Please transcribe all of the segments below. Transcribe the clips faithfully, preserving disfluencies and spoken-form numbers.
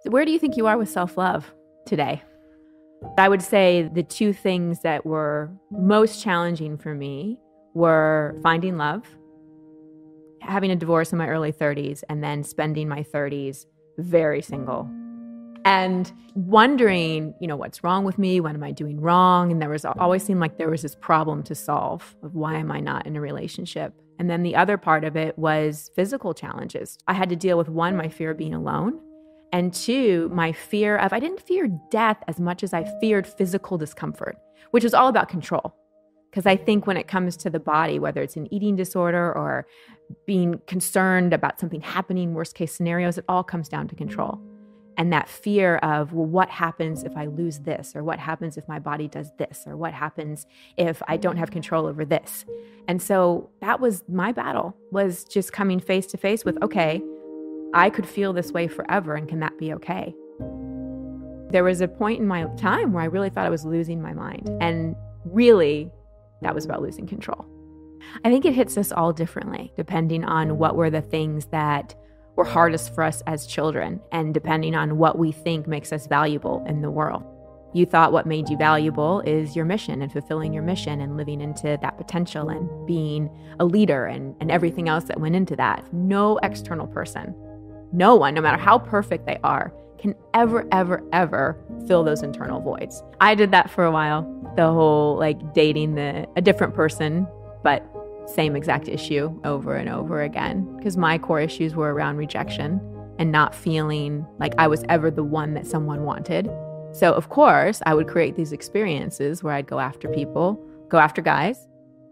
Where do you think you are with self-love today? I would say the two things that were most challenging for me were finding love, having a divorce in my early thirties, and then spending my thirties very single. And wondering, you know, what's wrong with me? What am I doing wrong? And there was always seemed like there was this problem to solve of why am I not in a relationship? And then the other part of it was physical challenges. I had to deal with, one, my fear of being alone. And two, my fear of, I didn't fear death as much as I feared physical discomfort, which was all about control. Because I think when it comes to the body, whether it's an eating disorder or being concerned about something happening, worst case scenarios, it all comes down to control. And that fear of, well, what happens if I lose this? Or what happens if my body does this? Or what happens if I don't have control over this? And so that was my battle, was just coming face to face with, okay, I could feel this way forever, and can that be okay? There was a point in my time where I really thought I was losing my mind. And really, that was about losing control. I think it hits us all differently, depending on what were the things that were hardest for us as children, and depending on what we think makes us valuable in the world. You thought what made you valuable is your mission and fulfilling your mission and living into that potential and being a leader and, and everything else that went into that. No external person, no one, no matter how perfect they are, can ever, ever, ever fill those internal voids. I did that for a while, the whole like dating the a different person, but same exact issue over and over again, because my core issues were around rejection and not feeling like I was ever the one that someone wanted. So of course, I would create these experiences where I'd go after people, go after guys.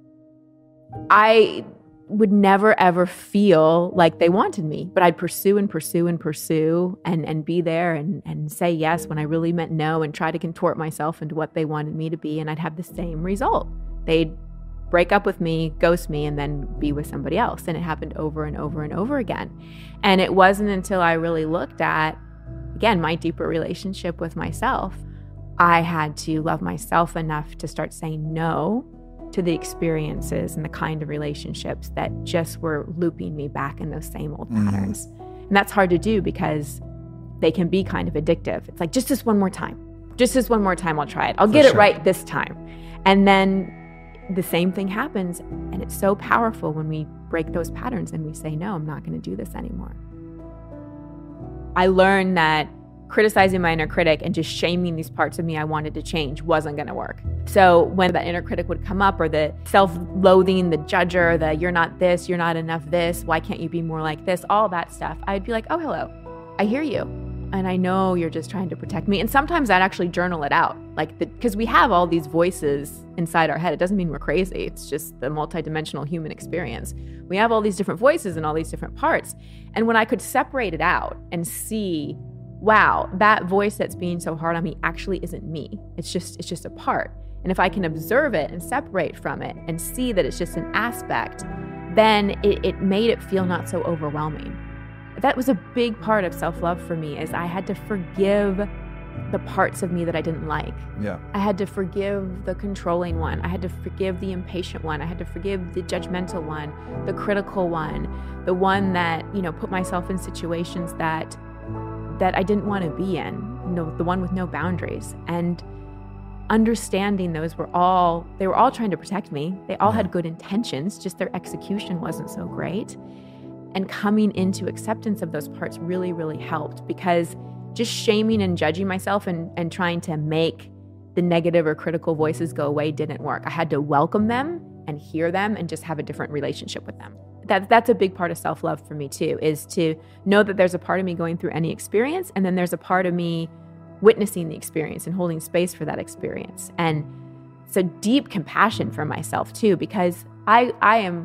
I would never ever feel like they wanted me, but I'd pursue and pursue and pursue and, and be there and, and say yes when I really meant no, and try to contort myself into what they wanted me to be, and I'd have the same result. They'd break up with me, ghost me, and then be with somebody else. And it happened over and over and over again. And it wasn't until I really looked at, again, my deeper relationship with myself, I had to love myself enough to start saying no to the experiences and the kind of relationships that just were looping me back in those same old mm. patterns. And that's hard to do because they can be kind of addictive. It's like, just this one more time. Just this one more time, I'll try it. I'll For get sure. it right this time. And then the same thing happens, and it's so powerful when we break those patterns and we say, no, I'm not going to do this anymore. I learned that criticizing my inner critic and just shaming these parts of me I wanted to change wasn't going to work. So when that inner critic would come up, or the self-loathing, the judger, the you're not this, you're not enough this, why can't you be more like this, all that stuff, I'd be like, oh, hello, I hear you. And I know you're just trying to protect me. And sometimes I'd actually journal it out, like, because we have all these voices inside our head. It doesn't mean we're crazy. It's just the multidimensional human experience. We have all these different voices and all these different parts. And when I could separate it out and see, wow, that voice that's being so hard on me actually isn't me. It's just, it's just a part. And if I can observe it and separate from it and see that it's just an aspect, then it, it made it feel not so overwhelming. That was a big part of self-love for me, is I had to forgive the parts of me that I didn't like. Yeah. I had to forgive the controlling one. I had to forgive the impatient one. I had to forgive the judgmental one, the critical one, the one that, you know, put myself in situations that that I didn't want to be in, you know, the one with no boundaries. And understanding those were all, they were all trying to protect me. They all had good intentions, just their execution wasn't so great. And coming into acceptance of those parts really, really helped, because just shaming and judging myself and, and trying to make the negative or critical voices go away didn't work. I had to welcome them and hear them and just have a different relationship with them. That, that's a big part of self-love for me too, is to know that there's a part of me going through any experience, and then there's a part of me witnessing the experience and holding space for that experience. And so deep compassion for myself too, because I, I am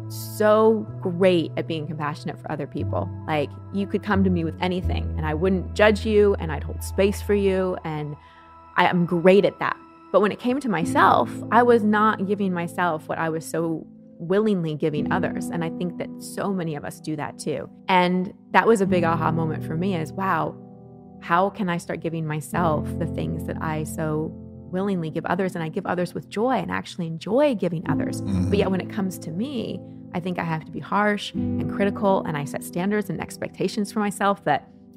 so great at being compassionate for other people. Like, you could come to me with anything and I wouldn't judge you, and I'd hold space for you, and I am great at that. But when it came to myself, I was not giving myself what I was so willingly giving others. And I think that so many of us do that too. And that was a big aha moment for me, is, wow, how can I start giving myself the things that I so willingly give others, and I give others with joy and actually enjoy giving others. Mm-hmm. But yet when it comes to me, I think I have to be harsh and critical, and I set standards and expectations for myself that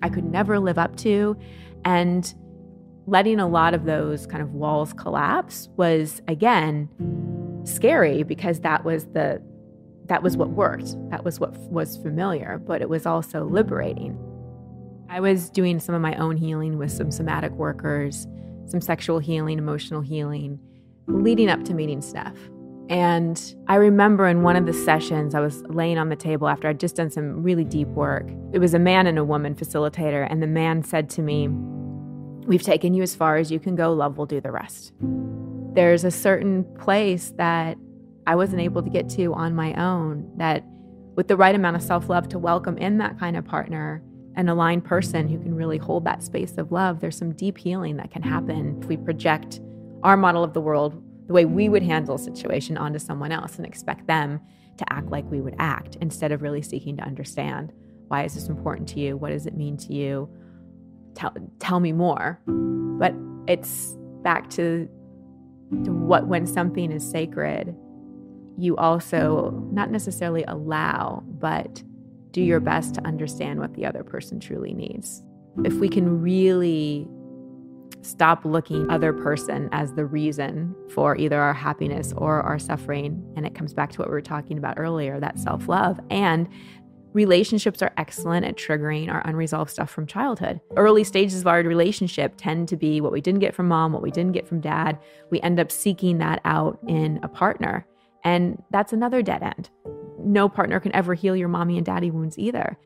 I could never live up to. And letting a lot of those kind of walls collapse was, again, scary because that was the that was what worked. That was what was familiar, but it was also liberating. I was doing some of my own healing with some somatic workers, some sexual healing, emotional healing, leading up to meeting Steph. And I remember in one of the sessions, I was laying on the table after I'd just done some really deep work. It was a man and a woman facilitator, and the man said to me, "We've taken you as far as you can go. Love will do the rest." There's a certain place that I wasn't able to get to on my own, that with the right amount of self-love to welcome in that kind of partner, an aligned person who can really hold that space of love, there's some deep healing that can happen if we project our model of the world, the way we would handle a situation, onto someone else and expect them to act like we would act instead of really seeking to understand, why is this important to you? What does it mean to you? Tell, tell me more. But it's back to, to what, when something is sacred, you also not necessarily allow, but do your best to understand what the other person truly needs. If we can really stop looking other person as the reason for either our happiness or our suffering, and it comes back to what we were talking about earlier, that self-love. And relationships are excellent at triggering our unresolved stuff from childhood. Early stages of our relationship tend to be what we didn't get from mom, what we didn't get from dad. We end up seeking that out in a partner. And that's another dead end. No partner can ever heal your mommy and daddy wounds either.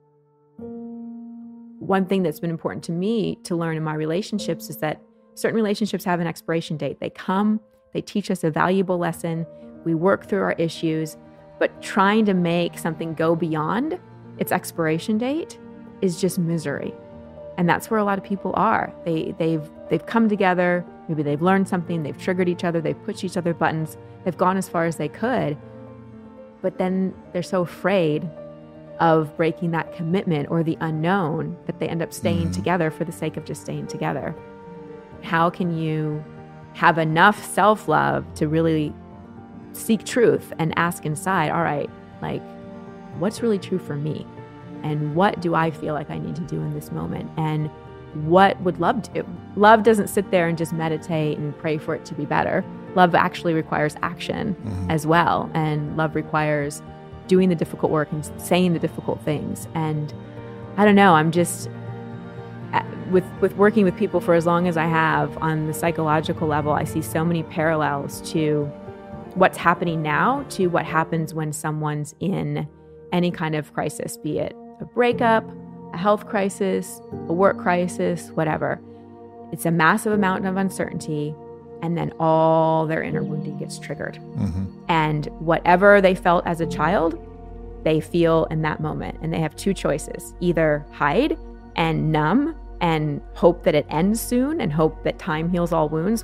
One thing that's been important to me to learn in my relationships is that certain relationships have an expiration date. They come, they teach us a valuable lesson, we work through our issues, but trying to make something go beyond its expiration date is just misery. And that's where a lot of people are. They, they've, they've come together, maybe they've learned something, they've triggered each other, they've pushed each other buttons, they've gone as far as they could, but then they're so afraid of breaking that commitment or the unknown that they end up staying mm-hmm. together for the sake of just staying together. How can you have enough self-love to really seek truth and ask inside, all right, like, what's really true for me? And what do I feel like I need to do in this moment? And what would love do? Love doesn't sit there and just meditate and pray for it to be better. Love actually requires action mm-hmm. as well. And love requires doing the difficult work and saying the difficult things. And I don't know, I'm just, with, with working with people for as long as I have on the psychological level, I see so many parallels to what's happening now to what happens when someone's in any kind of crisis, be it a breakup, a health crisis, a work crisis, whatever. It's a massive amount of uncertainty, and then all their inner wounding gets triggered. Mm-hmm. And whatever they felt as a child, they feel in that moment. And they have two choices: either hide and numb and hope that it ends soon and hope that time heals all wounds,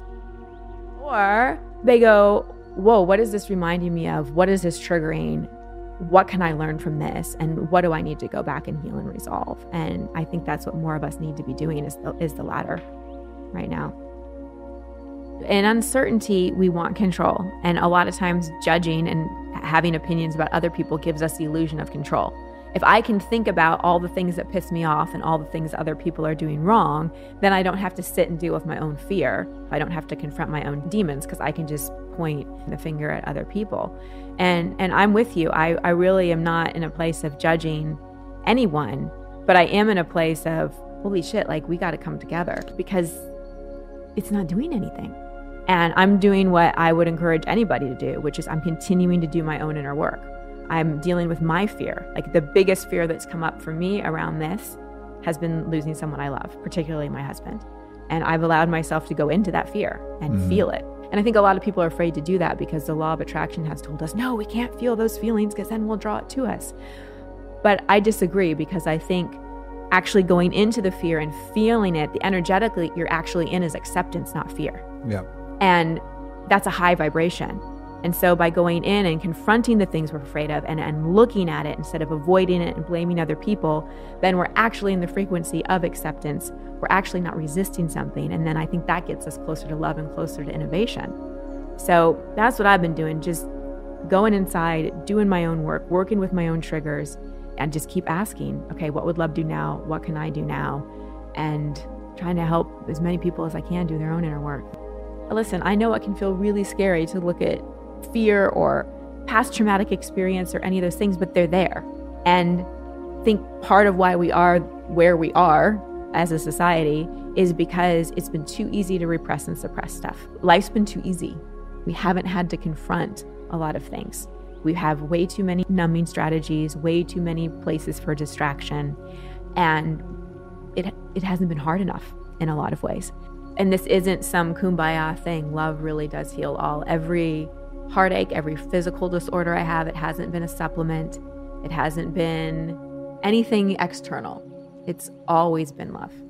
or they go, whoa, what is this reminding me of? What is this triggering? What can I learn from this? And what do I need to go back and heal and resolve? And I think that's what more of us need to be doing is the, is the latter right now. In uncertainty, we want control. And a lot of times judging and having opinions about other people gives us the illusion of control. If I can think about all the things that piss me off and all the things other people are doing wrong, then I don't have to sit and deal with my own fear. I don't have to confront my own demons because I can just point the finger at other people. And and I'm with you. I, I really am not in a place of judging anyone, but I am in a place of, holy shit, like we got to come together because it's not doing anything. And I'm doing what I would encourage anybody to do, which is I'm continuing to do my own inner work. I'm dealing with my fear. Like the biggest fear that's come up for me around this has been losing someone I love, particularly my husband. And I've allowed myself to go into that fear and mm-hmm. feel it. And I think a lot of people are afraid to do that because the law of attraction has told us, no, we can't feel those feelings because then we'll draw it to us. But I disagree because I think actually going into the fear and feeling it, the energetically you're actually in is acceptance, not fear. Yeah. And that's a high vibration. And so by going in and confronting the things we're afraid of and, and looking at it instead of avoiding it and blaming other people, then we're actually in the frequency of acceptance. We're actually not resisting something. And then I think that gets us closer to love and closer to innovation. So that's what I've been doing, just going inside, doing my own work, working with my own triggers, and just keep asking, okay, what would love do now? What can I do now? And trying to help as many people as I can do their own inner work. Listen, I know it can feel really scary to look at fear or past traumatic experience or any of those things, but they're there. And I think part of why we are where we are as a society is because it's been too easy to repress and suppress stuff. Life's been too easy. We haven't had to confront a lot of things. We have way too many numbing strategies, way too many places for distraction, and it it hasn't been hard enough in a lot of ways. And this isn't some kumbaya thing. Love really does heal all. Every heartache, every physical disorder I have, it hasn't been a supplement. It hasn't been anything external. It's always been love.